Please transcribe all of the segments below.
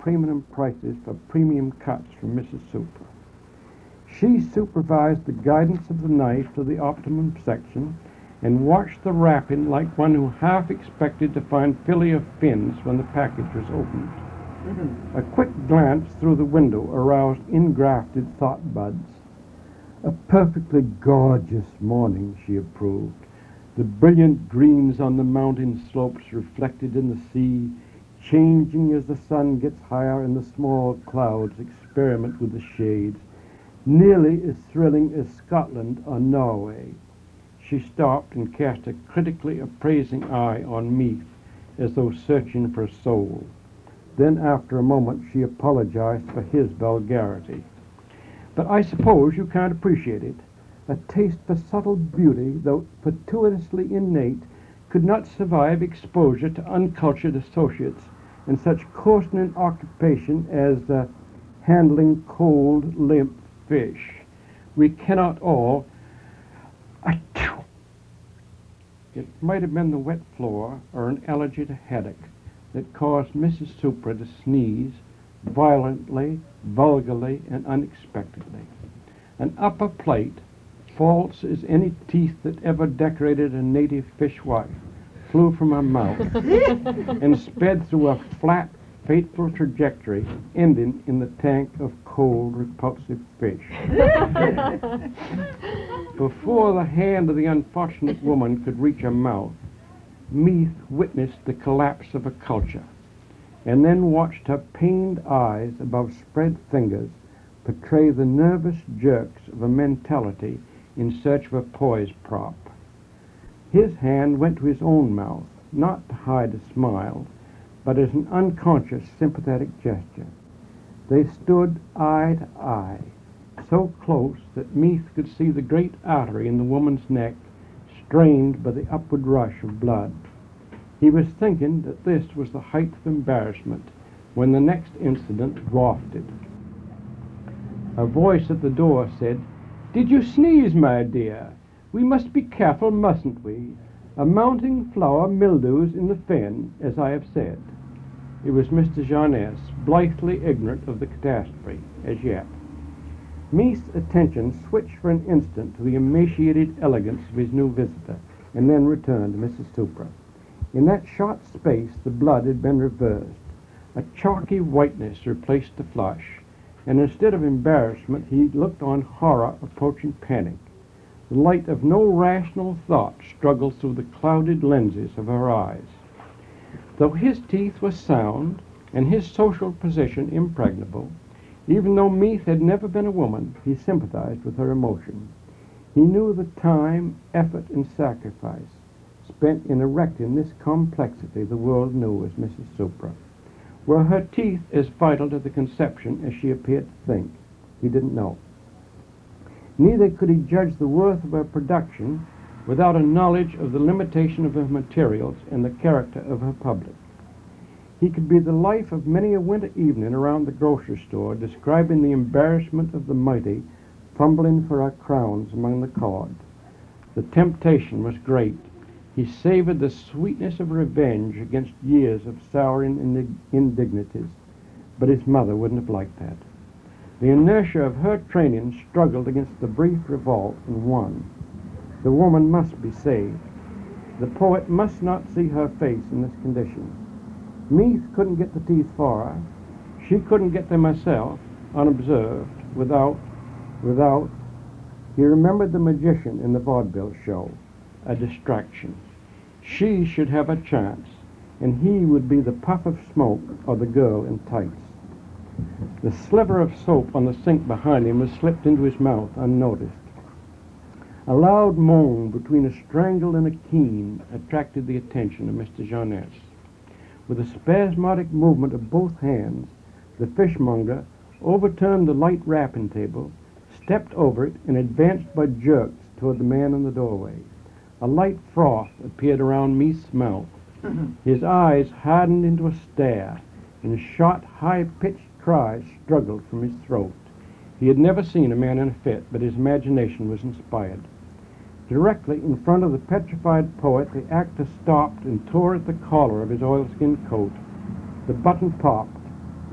premium prices for premium cuts from Mrs. Super. She supervised the guidance of the knife to the optimum section and watched the wrapping like one who half expected to find fillet of fins when the package was opened. A quick glance through the window aroused ingrafted thought buds. A perfectly gorgeous morning, she approved. The brilliant greens on the mountain slopes reflected in the sea, changing as the sun gets higher and the small clouds experiment with the shades. Nearly as thrilling as Scotland or Norway. She stopped and cast a critically appraising eye on Meath, as though searching for a soul. Then, after a moment, she apologized for his vulgarity. "But I suppose you can't appreciate it. A taste for subtle beauty, though fortuitously innate, could not survive exposure to uncultured associates in such coarsen an occupation as handling cold, limp fish. We cannot all..." Achoo! It might have been the wet floor or an allergy to headache that caused Mrs. Supra to sneeze violently, vulgarly, and unexpectedly. An upper plate, false as any teeth that ever decorated a native fishwife, flew from her mouth and sped through a flat, fateful trajectory ending in the tank of cold, repulsive fish. Before the hand of the unfortunate woman could reach her mouth, Meath witnessed the collapse of a culture, and then watched her pained eyes above spread fingers portray the nervous jerks of a mentality in search of a poise prop. His hand went to his own mouth, not to hide a smile, but as an unconscious, sympathetic gesture. They stood eye to eye, so close that Meath could see the great artery in the woman's neck strained by the upward rush of blood. He was thinking that this was the height of embarrassment when the next incident wafted. A voice at the door said, "Did you sneeze, my dear? We must be careful, mustn't we? A mounting flower mildews in the fen, as I have said." It was Mr. Jarness, blithely ignorant of the catastrophe, as yet. Meath's attention switched for an instant to the emaciated elegance of his new visitor, and then returned to Mrs. Supra. In that short space the blood had been reversed. A chalky whiteness replaced the flush, and instead of embarrassment he looked on horror approaching panic. The light of no rational thought struggled through the clouded lenses of her eyes. Though his teeth were sound and his social position impregnable, even though Meath had never been a woman, he sympathized with her emotion. He knew the time, effort, and sacrifice spent in erecting this complexity the world knew as Mrs. Supra. Were her teeth as vital to the conception as she appeared to think? He didn't know. Neither could he judge the worth of her production without a knowledge of the limitation of her materials and the character of her public. He could be the life of many a winter evening around the grocery store, describing the embarrassment of the mighty fumbling for our crowns among the cord. The temptation was great. He savored the sweetness of revenge against years of souring indignities, but his mother wouldn't have liked that. The inertia of her training struggled against the brief revolt and won. The woman must be saved. The poet must not see her face in this condition. Meath couldn't get the teeth for her. She couldn't get them herself, unobserved, without... He remembered the magician in the vaudeville show, a distraction. She should have a chance, and he would be the puff of smoke or the girl in tights. The sliver of soap on the sink behind him was slipped into his mouth unnoticed. A loud moan between a strangle and a keen attracted the attention of Mr. Jarness. With a spasmodic movement of both hands, the fishmonger overturned the light wrapping table, stepped over it, and advanced by jerks toward the man in the doorway. A light froth appeared around Meath's mouth. His eyes hardened into a stare, and short, high-pitched cries struggled from his throat. He had never seen a man in a fit, but his imagination was inspired. Directly in front of the petrified poet, the actor stopped and tore at the collar of his oilskin coat. The button popped.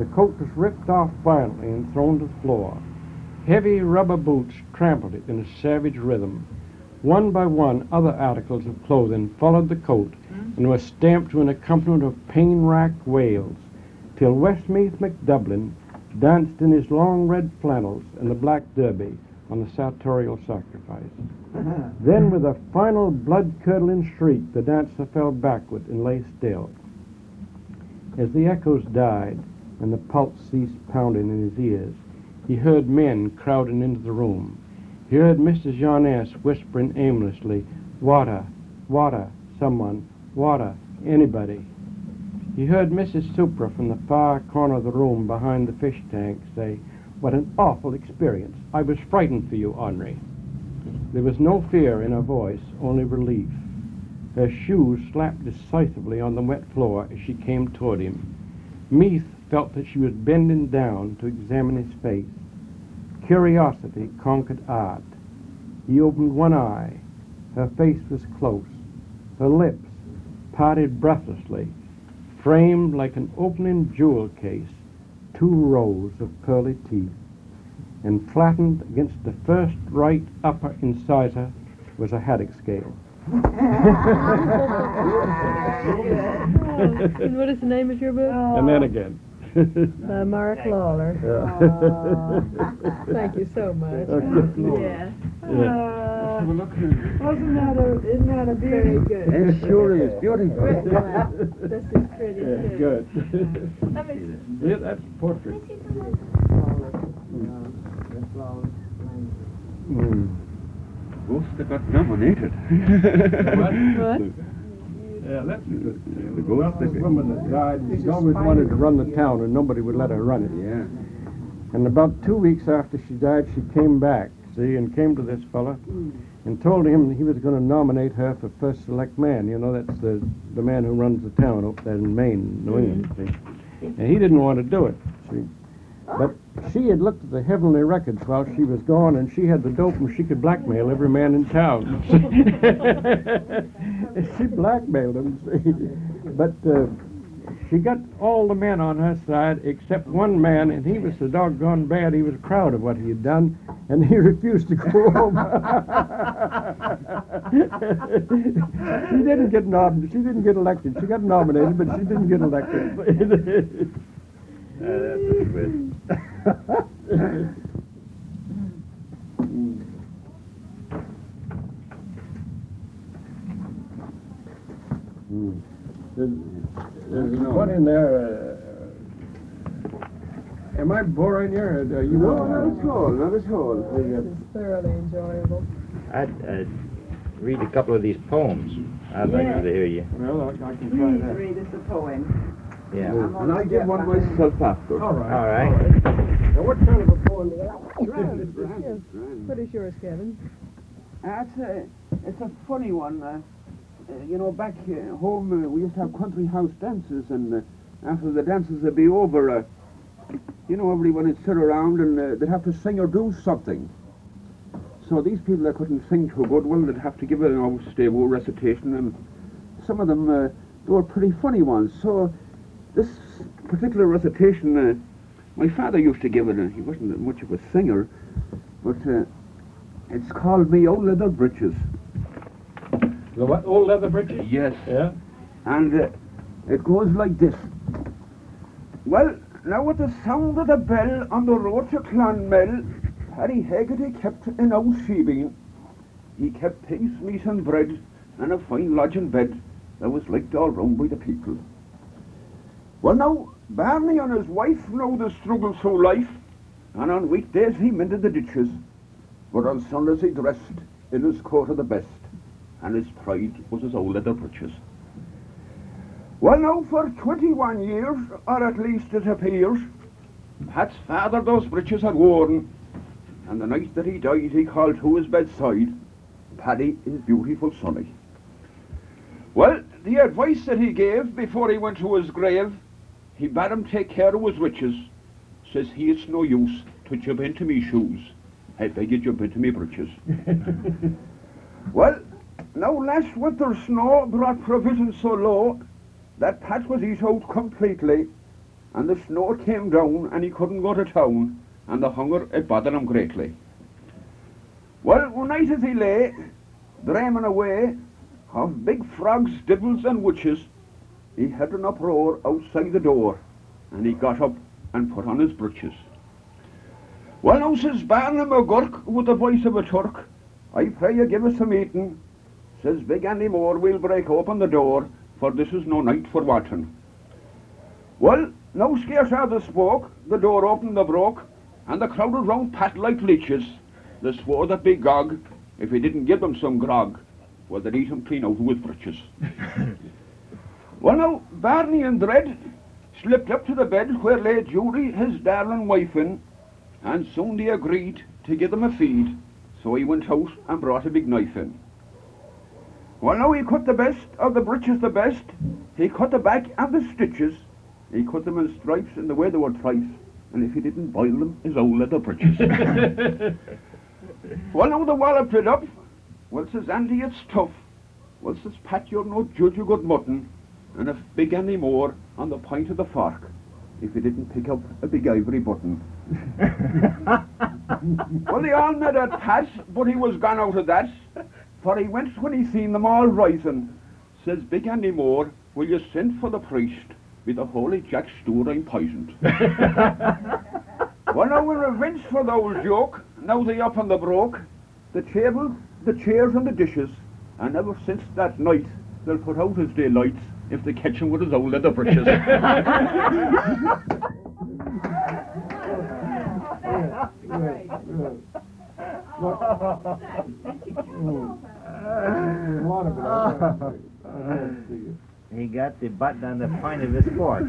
The coat was ripped off violently and thrown to the floor. Heavy rubber boots trampled it in a savage rhythm. One by one, other articles of clothing followed the coat and were stamped to an accompaniment of pain-racked wails, till Westmeath McDublin danced in his long red flannels and the black derby on the sartorial sacrifice. Then, with a final blood-curdling shriek, the dancer fell backward and lay still. As the echoes died and the pulse ceased pounding in his ears, he heard men crowding into the room. He heard Mrs. Jarnes whispering aimlessly, "Water, water, someone, water, anybody." He heard Mrs. Supra from the far corner of the room behind the fish tank say, "What an awful experience. I was frightened for you, Henri." There was no fear in her voice, only relief. Her shoes slapped decisively on the wet floor as she came toward him. Meath felt that she was bending down to examine his face. Curiosity conquered art. He opened one eye. Her face was close. Her lips, parted breathlessly, framed like an opening jewel case, 2 rows of pearly teeth. And flattened against the first right upper incisor was a haddock scale. And what is the name of your book? And then again. By Mark Lawler. Thank you so much. Yeah. Isn't that a very good? It sure is beautiful. This is pretty good. Good. Let me see. Yeah, that's a portrait. Ghost that got nominated. What? Yeah, that's a good tale. The ghost The that- woman that died, she always wanted to run the town and nobody would let her run it. Yeah. And about 2 weeks after she died, she came back, see, and came to this fella and told him he was going to nominate her for first select man. You know, that's the man who runs the town up there in Maine, New England, see. And he didn't want to do it, see. But she had looked at the heavenly records while she was gone, and she had the dope and she could blackmail every man in town. She blackmailed him, see. But she got all the men on her side except one man, and he was so doggone bad he was proud of what he had done, and he refused to go home. She didn't get elected. She got nominated, but she didn't get elected. That's a twist. There's one in there. Am I boring you? Or are you No, not at all, not at all. This is thoroughly enjoyable. I'd read a couple of these poems. I'd like to hear you. Well, I can try that. Read us a poem. Yeah. And I give one myself after. All right. All right. Now, what kind of a poem is that? Yes. What is yours, Kevin? It's a funny one. You know, back home we used to have country house dances, and after the dances would be over, you know, everyone would sit around and they'd have to sing or do something. So these people that couldn't sing too good, well, they'd have to give a stable recitation, and some of them they were pretty funny ones. So this particular recitation, my father used to give it. He wasn't much of a singer, but it's called Me Old Leather Breeches. The what? Old leather breeches? Yes. Yeah. And it goes like this. Well, now with the sound of the bell on the road to Clonmel, Paddy Haggerty kept an old sheebeen. He kept pigs, meat and bread, and a fine lodging bed that was liked all round by the people. Well now, Barney and his wife know the struggle through life, and on weekdays he mended the ditches, but on Sundays he dressed in his coat of the best, and his pride was his old leather breeches. Well now, for 21 years, or at least it appears, Pat's father those breeches had worn, and the night that he died he called to his bedside, Paddy, his beautiful sonny. Well, the advice that he gave before he went to his grave, he bade him take care of his riches. Says he, it's no use to jump into me shoes. I beg you jump into me breeches. Well, now last winter's snow brought provisions so low that Pat was eat out completely, and the snow came down, and he couldn't go to town, and the hunger, it bothered him greatly. Well, one night as he lay, dreaming away of big frogs, devils, and witches, he heard an uproar outside the door, and he got up and put on his breeches. Well, now, says Barney McGurk, with the voice of a Turk, I pray you give us some eating. Says Big Andy Moore, we'll break open the door, for this is no night for watching. Well, now scarce as they spoke, the door opened and broke, and the crowded round Pat like leeches. They swore that big Gog, if he didn't give them some grog, well, they'd eat him clean out of his breeches. Well, now, Barney and Dread slipped up to the bed where lay Judy, his darling wife, in, and soon they agreed to give them a feed, so he went out and brought a big knife in. Well, now he cut the best of the breeches the best, he cut the back and the stitches, he cut them in stripes in the way they were trice, and if he didn't boil them, his old leather breeches. Well, now the wallop it up, well, says Andy, it's tough, well, says Pat, you're no judge of good mutton, and if Big Andy Moore on the point of the fork, if he didn't pick up a big ivory button. Well, they all met at Pat, but he was gone out of that, for he went when he seen them all rising. Says Big Andy Moore, will you send for the priest? With the holy Jack Stewart I'm poisoned. Well, now in revenge for the old joke, now they up on the broke, the tables, the chairs and the dishes, and ever since that night, they'll put out his daylights if they catch him with his old leather breeches. He got the button on the point of his fork.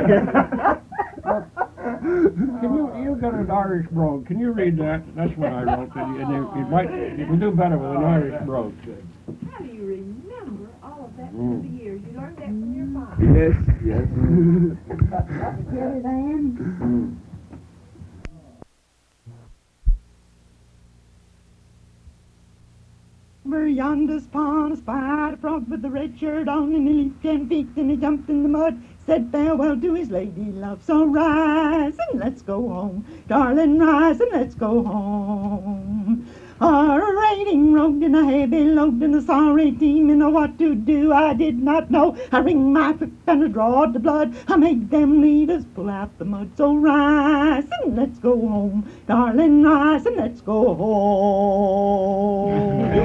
You got an Irish brogue. Can you read that? That's what I wrote. And you can do better with an Irish brogue. How do you remember all of that through the years? You learned that from your father. Yes, yes. Get it, Ann? Where yonder's pond a spied a frog with a red shirt on, and he leaped 10 feet, and he jumped in the mud, said farewell to his lady love. So rise and let's go home, darling, rise and let's go home. A raiding rogue and a heavy load and a sorry team, and what to do I did not know. I wring my whip and I drawed the blood, I made them leaders pull out the mud. So rise and let's go home, darling, rise and let's go home.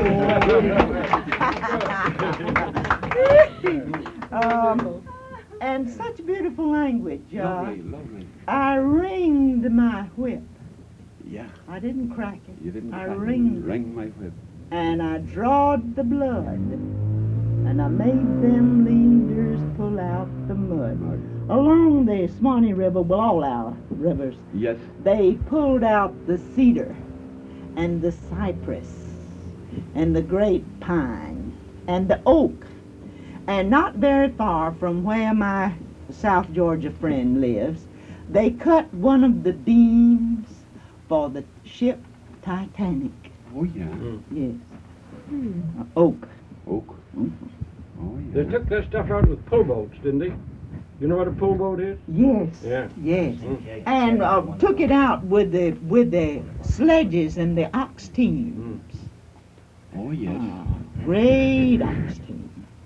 And such beautiful language. Lovely, lovely. I ringed my whip. Yeah. I didn't crack it. You didn't I crack it. ringed Ring my whip. and I drawed the blood, and I made them leaders pull out the mud. Along the Swanee River, well, all our rivers, Yes. they pulled out the cedar and the cypress and the grapevine and the oak. And not very far from where my South Georgia friend lives, they cut one of the beams for the ship Titanic. Oh, yeah. Yes. Oak. Oak. Mhm. Oh, yeah. They took that stuff out with pull boats, didn't they? You know what a pull boat is? Yes. Yeah. Yes. And took it out with the sledges and the ox teams. Oh, yes. Great ox teams.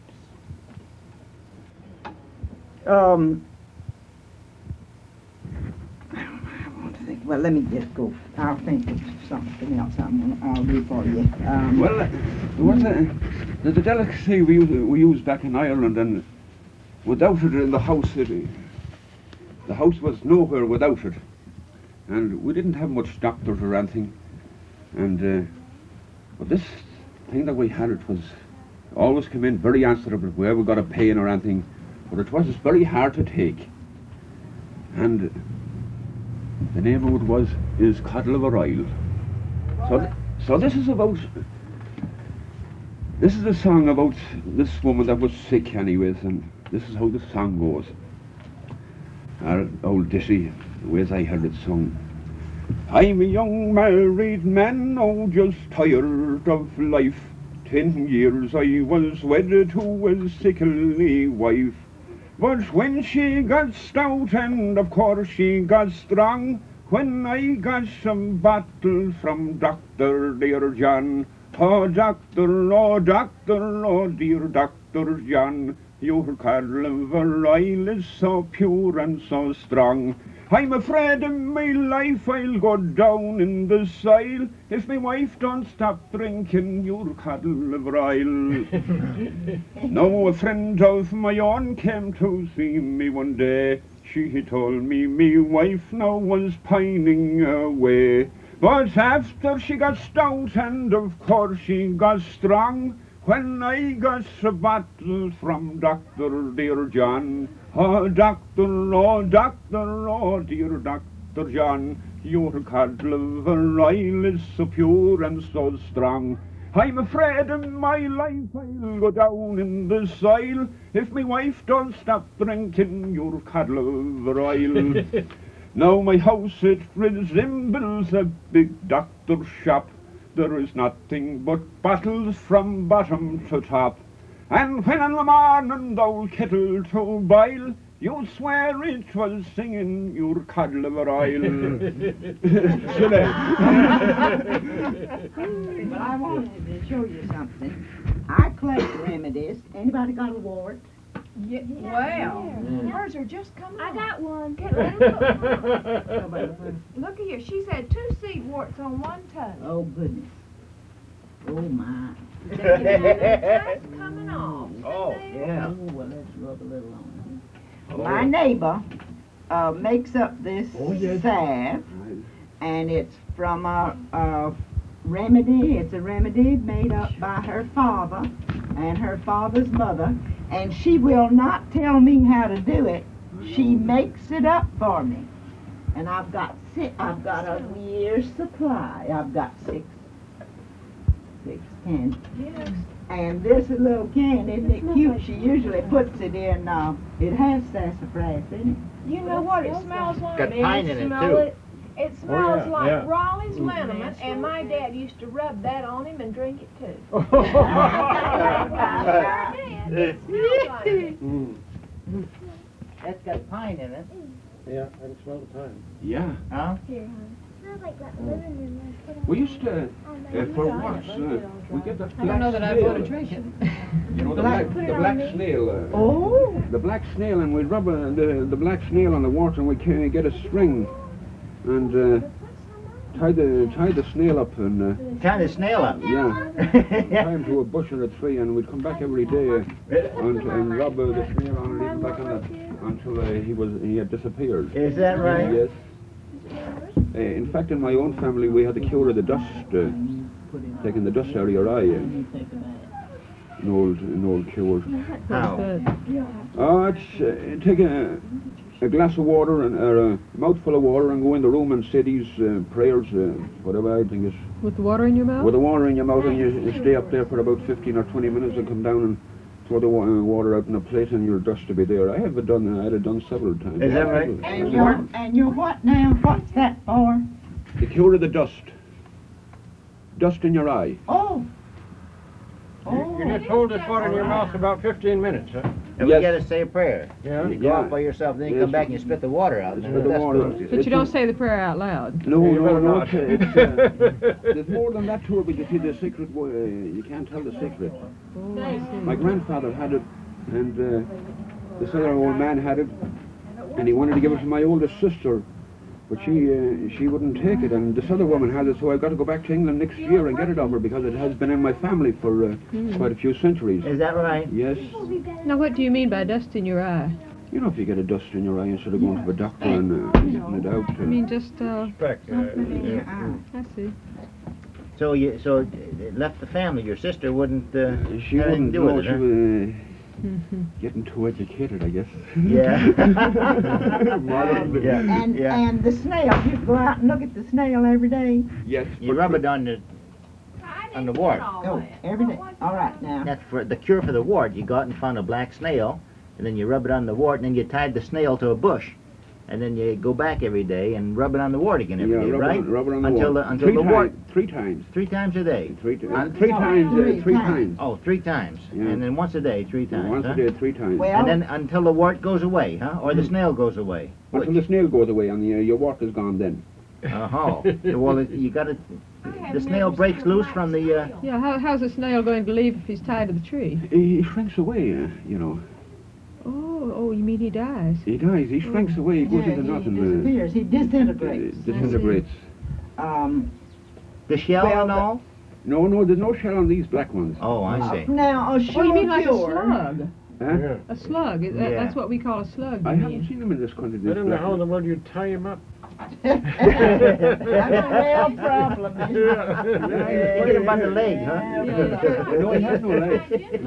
I want to think. Well, let me just go. I'll think of something else I'll do for you. Well, there's a delicacy we use back in Ireland, and without it in the house, the house was nowhere without it. And we didn't have much doctors or anything. And but this thing that we had, it was always come in very answerable if we ever got a pain or anything. But it was very hard to take. And the name of it is Codliver Oil. So this is a song about this woman that was sick anyways, and this is how the song goes. Our old Dissy, the ways I heard it sung. I'm a young married man, oh, just tired of life. 10 years I was wedded to a sickly wife. But when she got stout and of course she got strong, when I got some bottles from Dr. Dear John, oh doctor, oh doctor, oh dear Dr. John, your cod-liver oil is so pure and so strong. I'm afraid in my life I'll go down in the soil if my wife don't stop drinking your cod-liver oil. Now a friend of my own came to see me one day. She told me wife now was pining away. But after she got stout and of course she got strong, when I got a bottle from Dr. Dear John, oh doctor, oh doctor, oh dear Dr. John, your cod-liver oil is so pure and so strong. I'm afraid in my life I'll go down in the soil if my wife don't stop drinking your cod-liver oil. Now my house it resembles a big doctor's shop. There is nothing but bottles from bottom to top. And when in the morning the old kettle to boil, you'll swear it was singing your cod-liver oil. But I wanted to show you something. I collect remedies. Anybody got a wart? Well, hers are just coming I on. got one. Look here, she's had 2 seed warts on one toe. Oh, goodness. Oh, my. Just coming off. Oh, yeah. Oh, well, let's rub a little on it. My neighbor makes up this salve, and it's from a remedy. It's a remedy made up by her father and her father's mother, and she will not tell me how to do it. She makes it up for me, and I've got a year's supply. I've got six cans. Yes. And this little can, isn't it cute? She usually puts it in, it has sassafras in You know what it smells like? Got pine in it, Smell too. It smells like yeah. Raleigh's liniment, and my dad used to rub that on him and drink it too. It smells like it. That's got pine in it. Yeah, I can smell the time. Yeah. Huh? We used to, for once, we get that black I don't know that I snail. want to drink it. You know, the black snail. Oh! The black snail, and we'd rub the black snail on the water, and we'd get a string and tie the snail up and Tie the snail up. yeah, tie him to a bush or a tree, and we'd come back every day and rub the snail on and leave him back on that until he had disappeared. Is that right? Yes. In fact, in my own family, we had the cure of the dust, taking the dust out of your eye. An old cure. How? It's take a glass of water or a mouthful of water and go in the room and say these prayers, whatever I think is. With the water in your mouth? With the water in your mouth, and you stay up there for about 15 or 20 minutes and come down and throw the water out in a plate, and your dust to be there. I had it done several times. Is that right? And you're what now? What's that for? The cure of the dust. Dust in your eye. Oh! You just hold this water in your mouth about 15 minutes, huh? And Yes. we gotta say a prayer. Yeah? You go Yeah. off by yourself, then you Yes. come back and you spit the water out. and Spit then the that's water. good. But you don't say the prayer out loud. No, You better no, not. there's more than that to it, but you see the secret, you can't tell the secret. My grandfather had it, and this other old man had it, and he wanted to give it to my oldest sister, but she wouldn't take it, and this other woman had it, so I've got to go back to England next year and get it of her, because it has been in my family for quite a few centuries. Is that right? Yes. Now, what do you mean by dust in your eye? You know, if you get a dust in your eye instead of going to the doctor and getting it out. I mean, just, Something in your eye. I see. So it left the family. Your sister wouldn't she have anything wouldn't to do with know, it, she huh? was getting too educated, I guess. Yeah. Yeah. And the snail, you go out and look at the snail every day? Yes. You rub it on the wart. Oh, every day. All right, now. That's for the cure for the wart. You go out and find a black snail, and then you rub it on the wart, and then you tied the snail to a bush. and then you go back every day and rub it on the wart again every day, rub right? It on the until wart. until the wart. 3 times. 3 times a day. Three times. On- 3 times. 3 times. Oh, 3 times. Yeah. And then once a day, 3 times. Once huh? a day, 3 times. Well, And then until the wart goes away, huh? Or the snail goes away. Until the snail goes away and your work is gone then. Well, you got to. The snail breaks loose from the. Yeah, how's a snail going to leave if he's tied to the tree? He shrinks away, you know. Oh, you mean he dies? He dies. He shrinks away. He goes yeah, into he nothing. disappears. He disintegrates. Disintegrates. The shell Well, and all? No, there's no shell on these black ones. Oh, I see. Now, a Oh, you mean like a pure. slug? Huh? A slug? Yeah. That's what we call a slug. I you haven't mean. seen them in this country. I don't know how in the world you tie him up. That's a real problem. Forget about the leg, huh? No, he has no legs.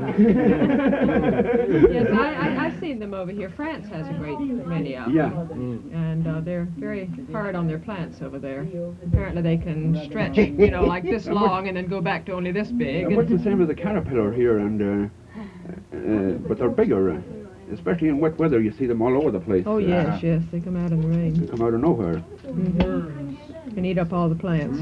Yes, I've seen them over here. France has a great many of them. Yeah. And they're very hard on their plants over there. Apparently they can stretch, you know, like this long and then go back to only this big. What's the same as the caterpillar here, and but they're bigger. Especially in wet weather, you see them all over the place. Oh, yes, they come out in the They rain. come out of nowhere. And eat up all the plants.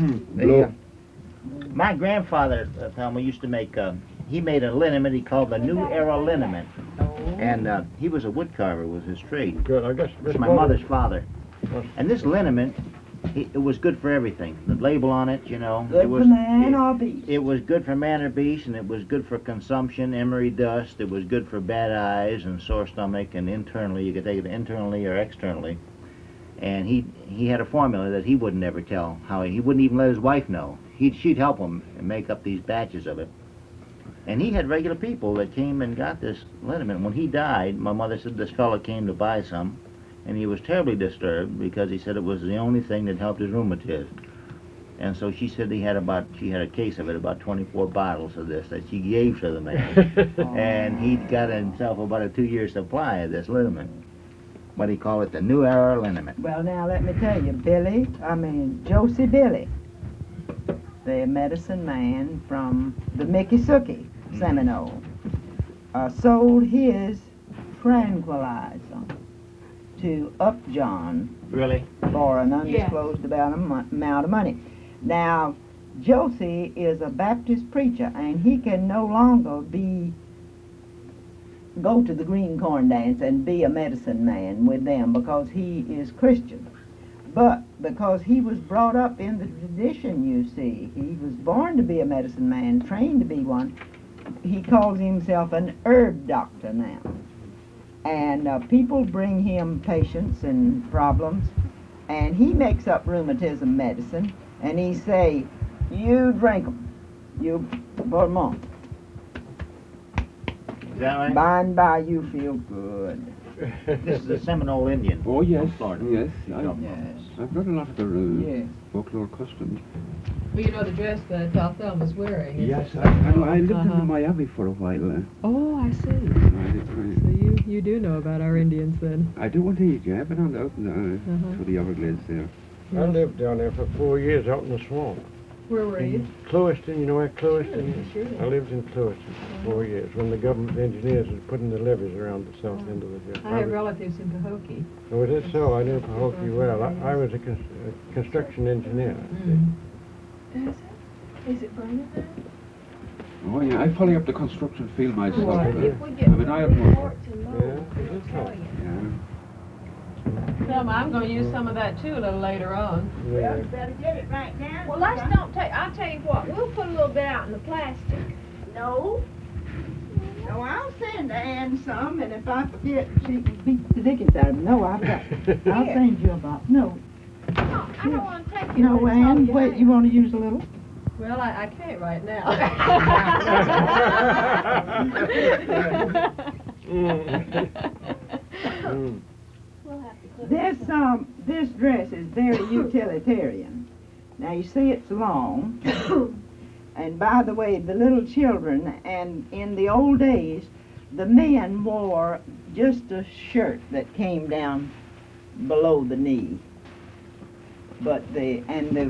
My grandfather, Thelma, used to make, he made a liniment he called the New Era liniment. And he was a wood carver, was his trade. Good, I guess. It's my mother's father. And this liniment, it was good for everything. The label on it, you know. Good it was, for man or beast. It was good for man or beast, and it was good for consumption, emery dust. It was good for bad eyes and sore stomach, and internally, you could take it internally or externally. And he had a formula that he wouldn't ever tell how he wouldn't even let his wife know. She'd help him and make up these batches of it. And he had regular people that came and got this liniment. When he died, my mother said this fellow came to buy some, and he was terribly disturbed because he said it was the only thing that helped his rheumatism. And so she said she had a case of it, about 24 bottles of this that she gave to the man. And he got himself about a 2-year supply of this liniment. What he called it, the New Era liniment. Well, now let me tell you, Josie Billy, the medicine man from the Mickey-Sookie Seminole, sold his tranquilizer to Upjohn Really? for an undisclosed amount of money. Now, Josie is a Baptist preacher, and he can no longer go to the green corn dance and be a medicine man with them because he is Christian. But because he was brought up in the tradition, you see, he was born to be a medicine man, trained to be one, he calls himself an herb doctor now. And people bring him patients and problems, and he makes up rheumatism medicine, and he say, you drink them, for a month. Is that right? By and by you feel good. This is a Seminole Indian. Oh, yes. Florida. Yes. Yes. I've got a lot of their Yes. folklore customs. Well, you know the dress that Thelma's wearing. Yes, I lived in Miami for a while. Oh, I see. So you do know about our Indians then. I do indeed, yeah. I've been on out to the Everglades there. I lived down there for 4 years out in the swamp. Where were you? Clewiston, you know where Clewiston is? I lived in Clewiston for 4 years when the government engineers was putting the levees around the south end of the hill. I have relatives in Pahokee. Oh, is it so? I knew Pahokee well. I was a construction engineer. Is it burning now? Oh, yeah. I follow up the construction field myself. Well, if we get I'm an iron worker. reports and loads, Yeah, is we'll it so? tell you. Yeah. Thelma, I'm going to use some of that too a little later on. Yeah. better get it right now. Well, let's don't take, I'll tell you what, we'll put a little bit out in the plastic. No, I'll send Ann some, and if I forget, she can beat the dickens out of me. No, I'll send you a box. No, No, I don't want to take it. no, but it's all Ann, you wait, have. you want to use a little? Well, I can't right now. We'll have to put This dress is very utilitarian. Now you see it's long, and by the way, the little children, and in the old days, the men wore just a shirt that came down below the knee. But this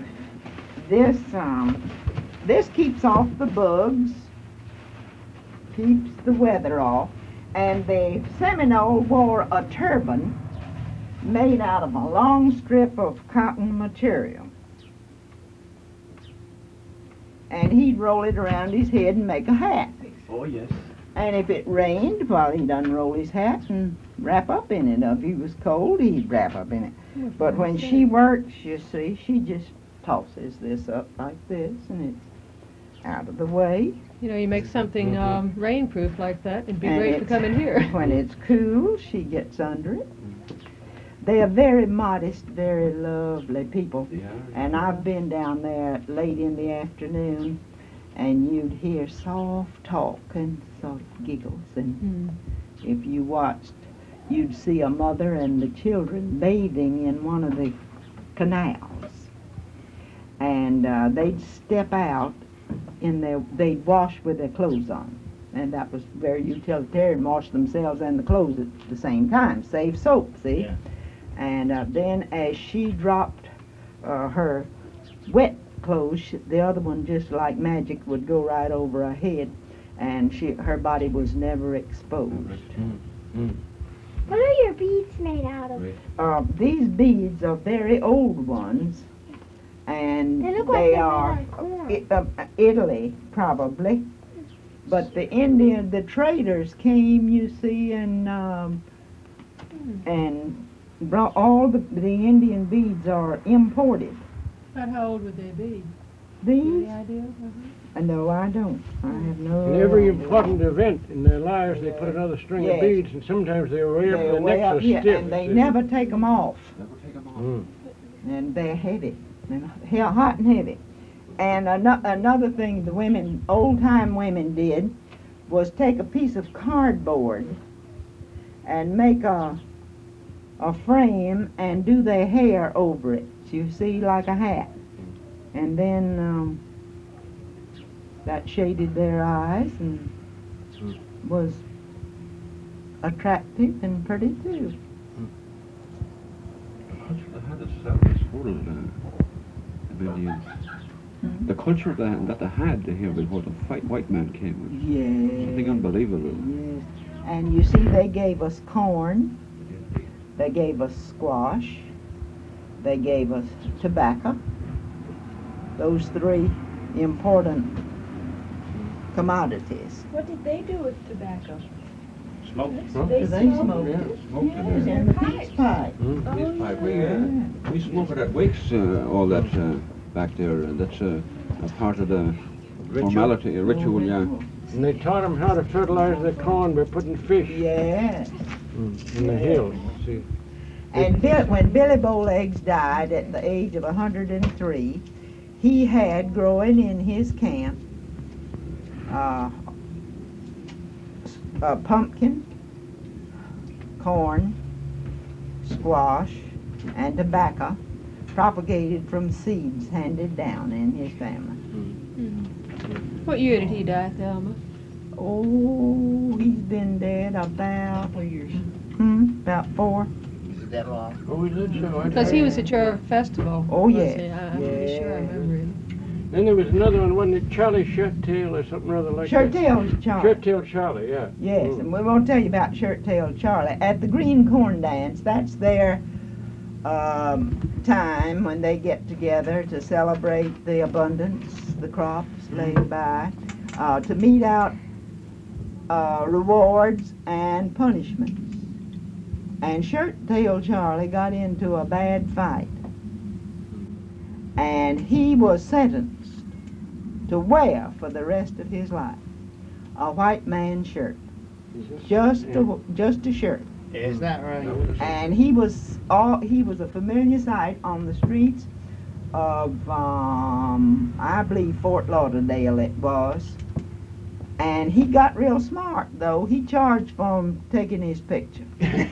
keeps off the bugs, keeps the weather off, and the Seminole wore a turban made out of a long strip of cotton material. And he'd roll it around his head and make a hat. Oh, yes. And if it rained, well, he'd unroll his hat and wrap up in it. If he was cold, he'd wrap up in it. But when she works, you see, she just tosses this up like this, and it's out of the way. You know, you make something rainproof like that, it'd be And great to come in here. When it's cool, she gets under it. They are very modest, very lovely people. Yeah. And I've been down there late in the afternoon, and you'd hear soft talk and soft giggles. And if you watched, you'd see a mother and the children bathing in one of the canals. And they'd step out they'd wash with their clothes on. And that was very utilitarian, wash themselves and the clothes at the same time, save soap, see? Yeah. And then as she dropped her wet clothes, the other one, just like magic, would go right over her head, and her body was never exposed. What are your beads made out of? These beads are very old ones, and They look like they they're are made out of corn. Italy, probably. But the traders came, you see, and brought all the Indian beads are imported. About how old would they be? These? Any idea? No, I don't. I have no In every idea. important event in their lives, they put another string Yes. of beads, and sometimes they were way up, They're the way necks up are here, stiff. and they never take them off. Never take them off. And they're heavy, and hot and heavy. And another thing the old-time women did was take a piece of cardboard and make a frame and do their hair over it, you see, like a hat. And then that shaded their eyes and was attractive and pretty too. The culture they had itself is full of Indians. The culture that they had here before the white man came was something Yes. unbelievable. Yes. And you see, they gave us corn, they gave us squash, they gave us tobacco. Those three important commodities. What did they do with tobacco? Smoke. They smoked Yeah. it. Smoked Yes, it. and the peach pie. Peace pipe, Yeah. we smoke it at wakes, all that back there, and that's a part of the formality, a ritual, yeah. And they taught them how to fertilize the corn by putting fish Yes. in the hills. See, And when Billy Bowlegs died at the age of 103, he had growing in his camp pumpkin, corn, squash, and tobacco, propagated from seeds handed down in his family. What year did he die, Thelma? Oh, he's been dead about 4 years. About 4. Is it that long? oh, is it so? Because he was at your festival. Oh, wasn't yeah. he? I'm pretty sure I remember him. Then there was another one, wasn't it Charlie Shirttail or something or other like that? Shirt-tailed Charlie. Shirttail Charlie, yeah. Yes, and we won't tell you about Shirt-tailed Charlie. At the Green Corn Dance, that's their time when they get together to celebrate the abundance, the crops laid by, to mete out rewards and punishments. And Shirt-tailed Charlie got into a bad fight, and he was sentenced to wear for the rest of his life a white man's shirt, just a shirt. Is that right? And he was a familiar sight on the streets of I believe Fort Lauderdale it was. And he got real smart though. He charged for him taking his picture.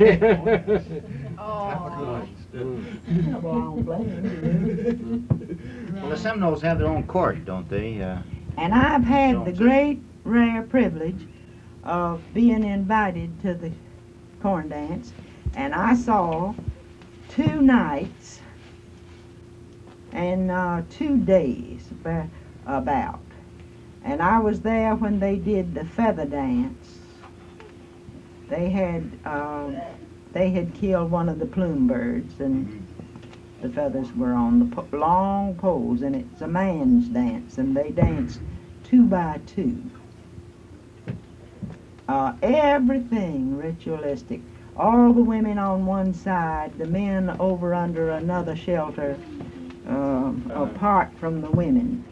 Well, the Seminoles have their own court, don't they? And I've had the Don't great rare privilege of being invited to the corn dance, and I saw 2 nights and 2 days about. And I was there when they did the feather dance. They had they had killed one of the plume birds, and the feathers were on the long poles, and it's a man's dance, and they dance 2 by 2. Everything ritualistic. All the women on one side, the men over under another shelter, apart from the women.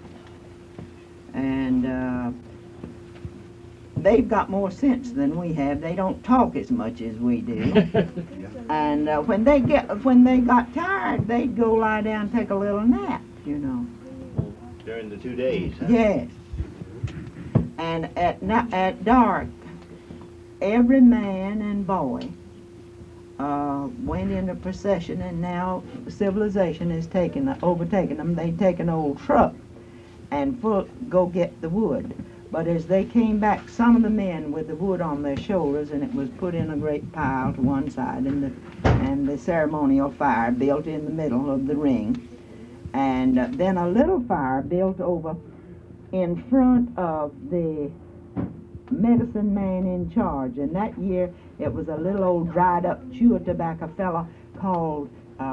And they've got more sense than we have. They don't talk as much as we do. And when they got tired, they'd go lie down and take a little nap, you know. During the 2 days, huh? Yes. And at dark, every man and boy went in a procession, and now civilization has overtaken them. They take an old truck and go get the wood. But as they came back, some of the men with the wood on their shoulders, and it was put in a great pile to one side, and the ceremonial fire built in the middle of the ring. And then a little fire built over in front of the medicine man in charge. And that year it was a little old dried up chew of tobacco fella called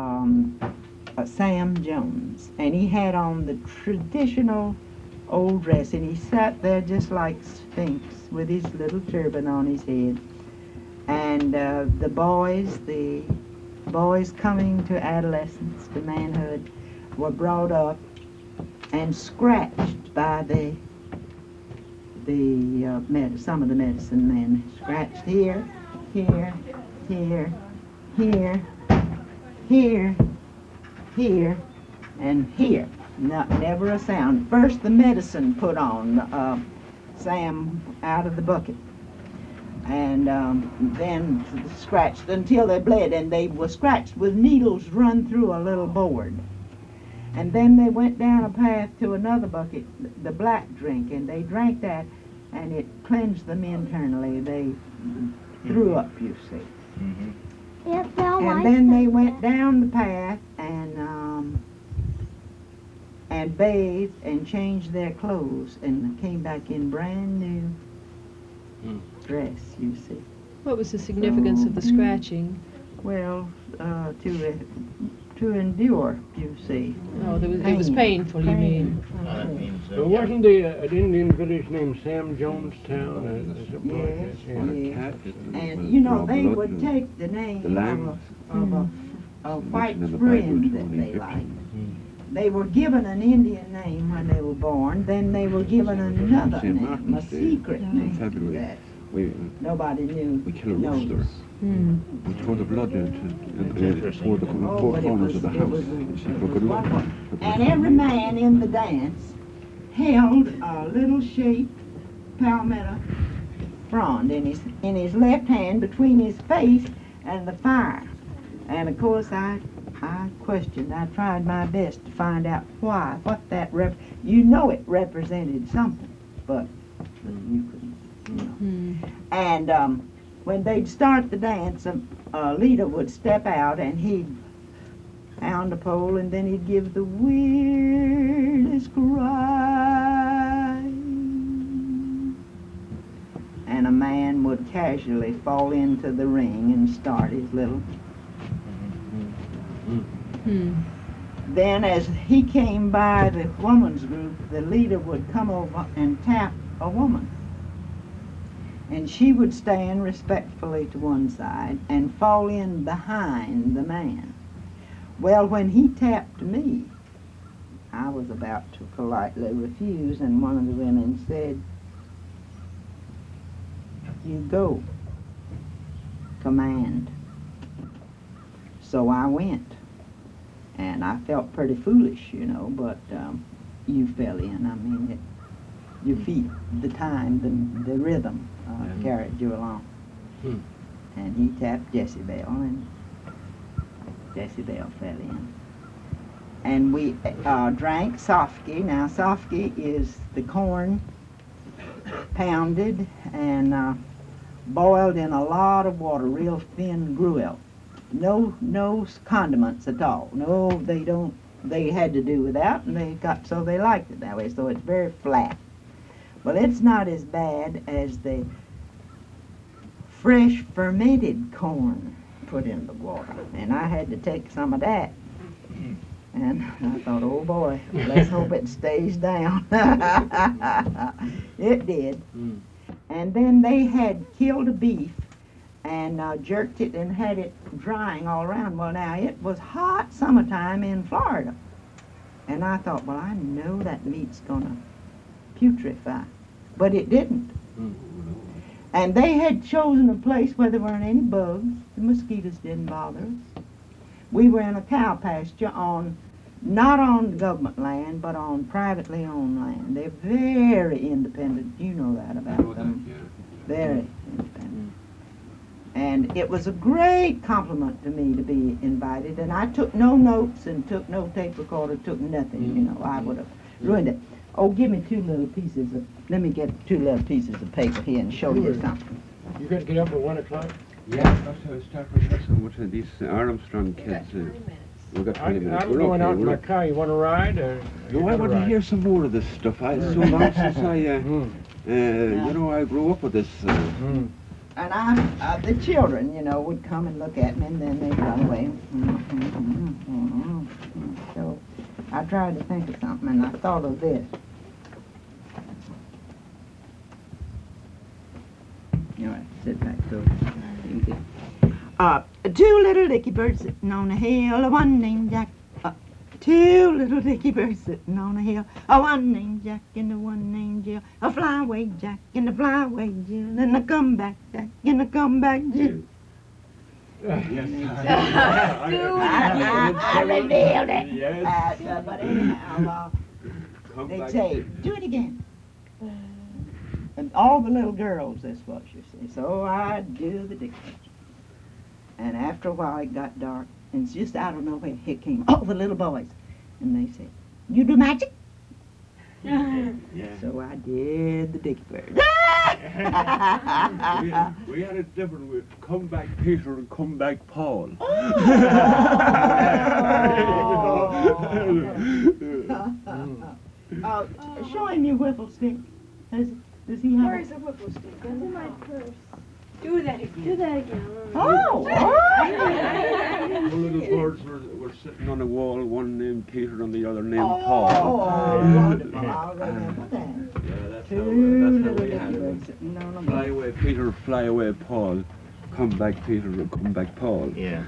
Sam Jones. And he had on the traditional old dress, and he sat there just like Sphinx with his little turban on his head. And the boys coming to adolescence, to manhood, were brought up and scratched by some of the medicine men. Scratched here, here, here, here, here, here, and here. Never a sound. First the medicine put on Sam out of the bucket, and then scratched until they bled, and they were scratched with needles run through a little board. And then they went down a path to another bucket, the black drink, and they drank that, and it cleansed them internally. They threw up, you see. Mm-hmm. And then they went down the path and bathed and changed their clothes and came back in brand new dress, you see. What was the significance of the scratching? Well, to endure, you see. Oh, it was painful, you mean? Wasn't there an Indian village named Sam Jonestown? Yes. And you know, they would take the name of a white friend that they liked. They were given an Indian name when they were born, then they were given another name, a secret name that nobody knew. We kill a rooster. We throw the blood toward the four corners of the house. And every man in the dance held a little shaped palmetto frond in his left hand between his face and the fire. And of course I questioned. I tried my best to find out what that you know it represented something, but you couldn't, you know. And when they'd start the dance, a leader would step out and he'd pound a pole, and then he'd give the weirdest cry. And a man would casually fall into the ring and start his little. Then as he came by the woman's group, the leader would come over and tap a woman. And she would stand respectfully to one side and fall in behind the man. Well, when he tapped me, I was about to politely refuse, and one of the women said, "You go, command." So I went, and I felt pretty foolish, you know, but you fell in. I mean, your feet, the time, the rhythm carried you along. And he tapped Jezebel, and Jezebel fell in. And we drank sofki. Now, sofki is the corn pounded and boiled in a lot of water, real thin gruel. No condiments at all. No, they don't. They had to do without, and so they liked it that way. So it's very flat. Well, it's not as bad as the fresh fermented corn put in the water. And I had to take some of that. And I thought, oh boy, let's hope it stays down. It did. And then they had killed a beef and jerked it and had it drying all around. Well, now, it was hot summertime in Florida. And I thought, well, I know that meat's going to putrefy. But it didn't. And they had chosen a place where there weren't any bugs. The mosquitoes didn't bother us. We were in a cow pasture not on government land, but on privately owned land. They're very independent. You know that about them. Very independent. And it was a great compliment to me to be invited. And I took no notes and took no tape recorder, took nothing. You know, I would have ruined it. Oh, give me let me get 2 little pieces of paper here and show you something. You got to get up at 1 o'clock? Yeah, that's how I start with which of these Armstrong kids. We've got 20 minutes. I'm going out in my car. You want to ride? Or no, I want to hear some more of this stuff. It's so long since you know, I grew up with this. And the children, you know, would come and look at me, and then they'd run away. So I tried to think of something, and I thought of this. All right, sit back, so easy. 2 little dicky birds sitting on a hill, one named Jack. 2 little dicky birds sitting on a hill, one named Jack and the one named Jill. A fly away Jack and a fly away Jill, and a come back Jack and a come back Jill. I revealed it. Yes. But anyhow, they'd say, do it again. And all the little girls, this was, you see. So I'd do the dick birds. And after a while, it got dark, and it's just out of nowhere, here came all the little boys. And they said, you do magic? Yeah. So I did the dicky bird. we had it different with Come Back Peter and Come Back Paul. Show him your whiffle stick. Does he have Where's the whiffle stick? It's in my purse. Do that again. Do that again. Oh! The little birds were sitting on a wall, one named Peter and the other named Paul. Oh, wonderful. I'll remember that. Yeah, that's 2 how little we dicky had it. birds sitting on a Fly away Peter, fly away Paul. Come back Peter, come back Paul. Yeah.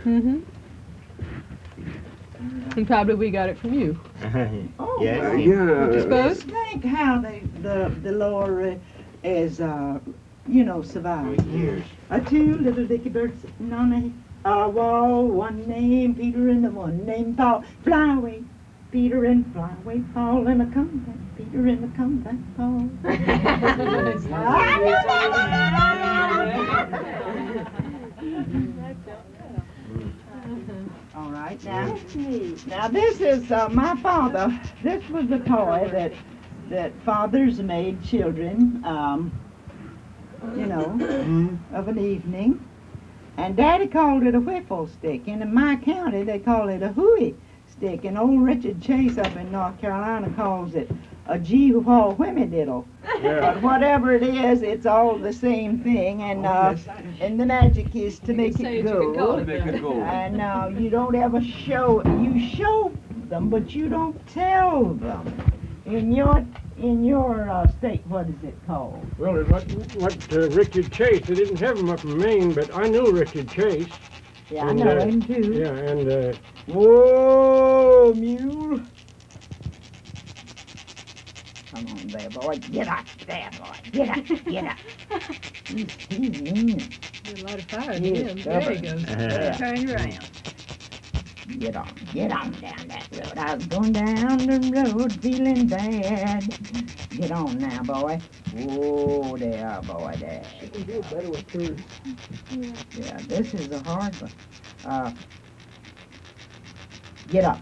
And probably we got it from you. Oh, Yeah. well, Don't you suppose? think how the Lord is, you know, survived. Years. 2 little dicky birds sitting on a wall, one named Peter and the one named Paul. Fly away, Peter, and fly away, Paul, and a come back, Peter, and a come back, Paul. All right, now this is my father. This was a toy that fathers made children, you know, of an evening. And Daddy called it a whiffle stick. And in my county, they call it a hooey stick. And old Richard Chase up in North Carolina calls it a gee-haw whimmy-diddle. Yeah. But whatever it is, it's all the same thing. And the magic is to make it go. Make it go. And you don't ever show, you show them, but you don't tell them. In your state, what is it called? Well, Richard Chase, they didn't have him up in Maine, but I knew Richard Chase. Yeah, I And, know him too. Yeah, and Whoa, mule. Come on there, boy. Get up there, boy. Get up, get up. He's mean. There's a lot of fire in him. There he goes. Turn around. Get on down that road. I was going down the road feeling bad. Get on now, boy. Oh, there, boy, there. you can do better with two. Yeah, this is a hard one. Get up.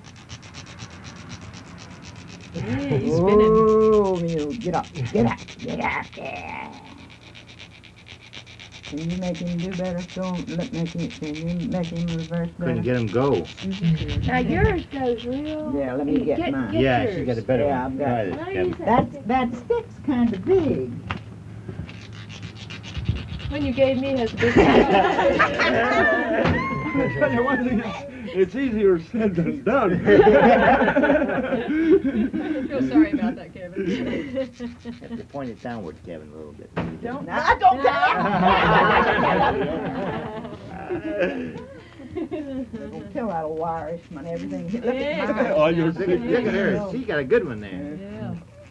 Yeah, he's spinning. Oh, mule, get up there. Can you make him do better? Don't let can you make him reverse better? Couldn't get him go. Now yours goes real. Yeah, let me get mine. Yeah, yours. she got a better Yeah, one. I've got Try it. this, Let me Kevin. use That stick's kind of big. When you gave me his big tell you one thing, it's easier said than done. Feel sorry about that, Kevin. Have to point it downward, Kevin, a little bit. Don't. I don't Don't tell that old Irishman everything. Look at my Oh, you're Look at her. She got a good one there. Yeah.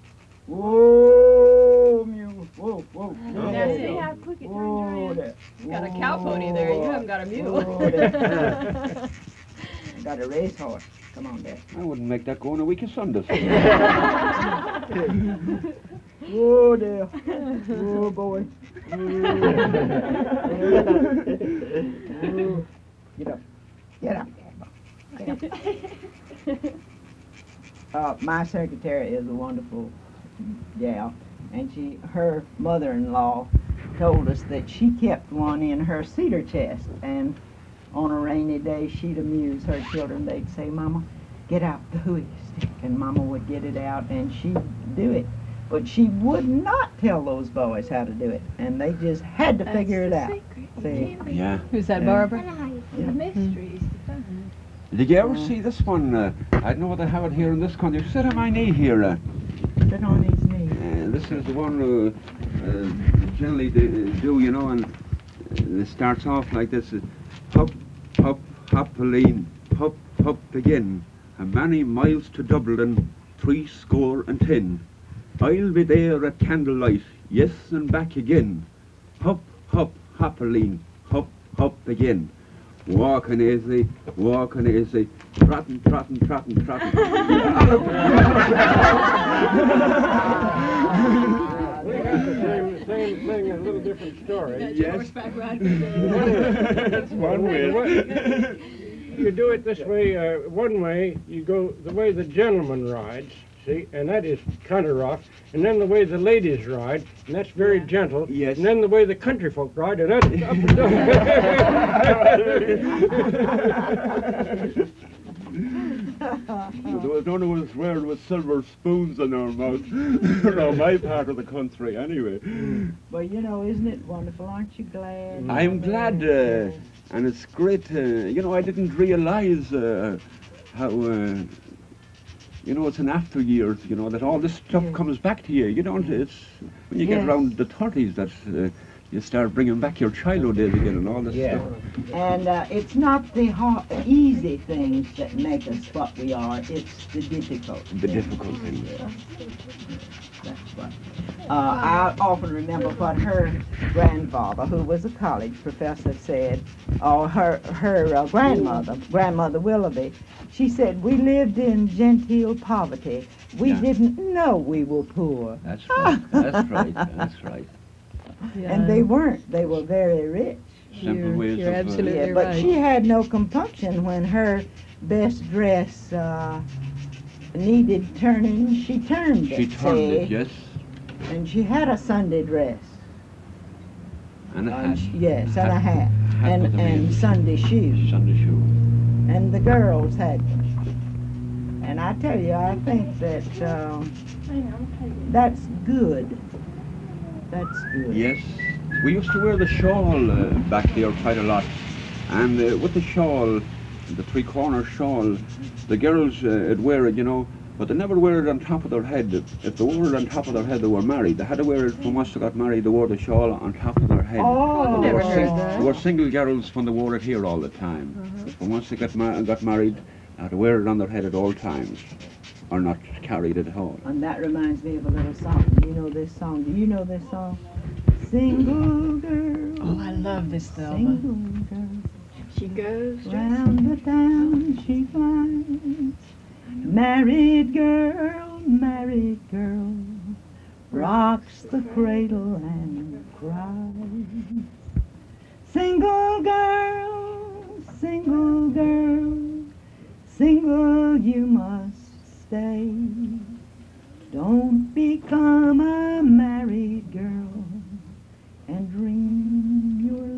Whoa, mule. Whoa, whoa. Now see how quick it turns around? There. You got a cow pony there. You haven't got a mule. I got a racehorse. Come on, Dad. I wouldn't make that go on a week of Sundays. Oh, dear. Oh, boy. Get up. Get up. Get up. My secretary is a wonderful gal, and her mother-in-law told us that she kept one in her cedar chest, and on a rainy day she'd amuse her children. They'd say, "Mama, get out the hooey stick," and Mama would get it out and she'd do it. But she would not tell those boys how to do it, and they just had to figure it out. See? Yeah. Who's that, Yeah. Barbara? The mysteries. Did you ever see this one? I don't know whether they have it here in this country. Sit on my knee here. Sit on his knee. This is the one generally they do, you know, and it starts off like this. Hop, hop, hop-a-leen, hop, hop again. A many miles to Dublin, 70. I'll be there at candlelight, yes, and back again. Hop, hop, hop-a-leen, hop, hop again. Walking easy, trotting, trotting, trotting, trotting. We got the same thing, a little different story. Yes. Horseback riding. That's one way. You do it this way, one way, you go the way the gentleman rides, see, and that is kind of rough, and then the way the ladies ride, and that's very gentle, Yes. and then the way the country folk ride, and that's up and down. There was none of us wearing with silver spoons in our mouth around my part of the country, anyway. Well, you know, isn't it wonderful? Aren't you glad? I'm glad, and it's great. You know, I didn't realize how, you know, it's in after years, you know, that all this stuff comes back to you. You don't, it's when you get Yes. around the 30s that you start bringing back your childhood days again and all this Yeah. stuff. And it's not the easy things that make us what we are. It's the difficult. The difficult things. That's what. I often remember what her grandfather, who was a college professor, said, or her grandmother Willoughby. She said, "We lived in genteel poverty. We Yeah. didn't know we were poor." That's right. That's right. That's right. And they weren't. They were very rich. Simple ways You're of. absolutely Yeah, but right. she had no compunction when her best dress needed turning. She turned it. She turned see? it, yes, And she had a Sunday dress. and a hat. Yes, and a hat. Hat with the And nails. Sunday shoes. Sunday shoe. And the girls had them. And I tell you, I think that that's good. That's good. Yes, we used to wear the shawl back there quite a lot, and with the shawl, the three-corner shawl, the girls would wear it, you know, but they never wear it on top of their head. If they wore it on top of their head, they were married. They had to wear it when once they got married. They wore the shawl on top of their head. Oh, Never They heard were that. They were single girls when they wore it here all the time. But once they got married, they had to wear it on their head at all times, or not carry it at all. And that reminds me of a little song. Do you know this song? Do you know this song? Single girl. Oh, I love this, Thelma. Single girl. She goes Round the town she flies. Married girl, rocks the cradle and cries. Single girl, single you must stay. Don't become a married girl and dream your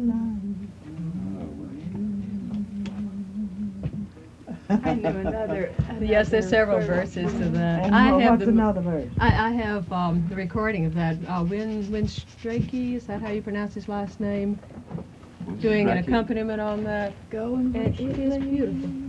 life. I knew another. Yes, there's several verses to that. And I have what's another verse? I have the recording of that. Win Strachey, is that how you pronounce his last name? doing an Scratchy. accompaniment on that, and it is beautiful.